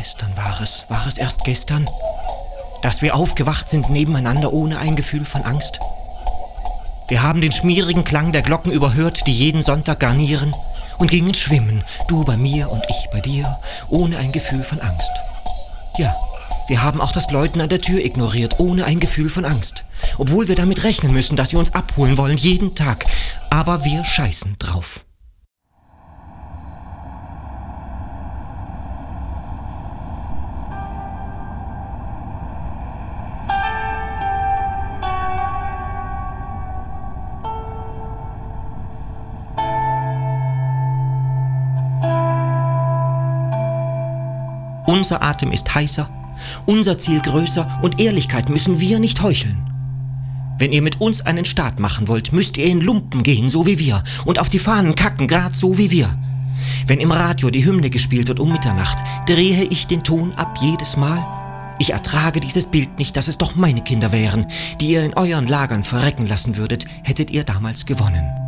Gestern war es erst gestern, dass wir aufgewacht sind nebeneinander ohne ein Gefühl von Angst? Wir haben den schmierigen Klang der Glocken überhört, die jeden Sonntag garnieren, und gingen schwimmen, du bei mir und ich bei dir, ohne ein Gefühl von Angst. Ja, wir haben auch das Läuten an der Tür ignoriert, ohne ein Gefühl von Angst. Obwohl wir damit rechnen müssen, dass sie uns abholen wollen, jeden Tag. Aber wir scheißen drauf. Unser Atem ist heißer, unser Ziel größer und Ehrlichkeit müssen wir nicht heucheln. Wenn ihr mit uns einen Staat machen wollt, müsst ihr in Lumpen gehen, so wie wir, und auf die Fahnen kacken, grad so wie wir. Wenn im Radio die Hymne gespielt wird um Mitternacht, drehe ich den Ton ab jedes Mal. Ich ertrage dieses Bild nicht, dass es doch meine Kinder wären, die ihr in euren Lagern verrecken lassen würdet, hättet ihr damals gewonnen.